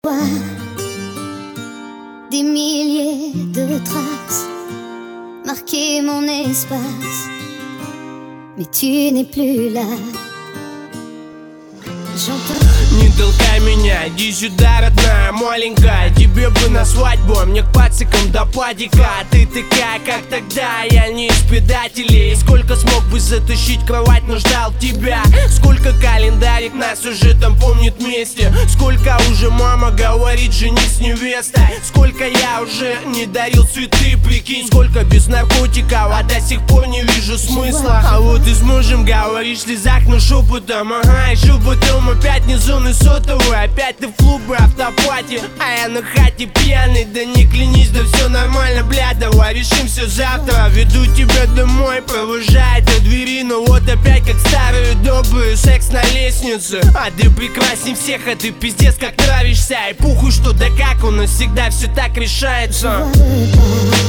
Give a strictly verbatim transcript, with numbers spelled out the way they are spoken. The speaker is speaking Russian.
Des milliers de traces marquaient mon espace, mais tu n'es plus là. J'entends. Не толкай меня, иди сюда, родная, маленькая. Тебе бы на свадьбу, а мне к пацикам до падика. Ты такая, как тогда, я не из предателей. Сколько смог бы затащить кровать, но ждал тебя. Сколько календарик нас уже там помнит вместе. Сколько уже мама говорит, женись с невестой. Сколько я уже не дарил цветы, прикинь. Сколько без наркотиков, а до сих пор не вижу смысла. А вот и с мужем говоришь, слезах, но шепотом. Ага, еще потом опять не зоны сотовые. Опять ты в клубе, автопати, а я на хате пьяный. Да не клянись, да все нормально, бля, давай решимся завтра. Веду тебя домой, провожай до двери. Но вот опять как старые добрые, секс на лестнице. А ты прекрасней всех, а ты пиздец как нравишься. И пуху что да как, у нас всегда все так решается.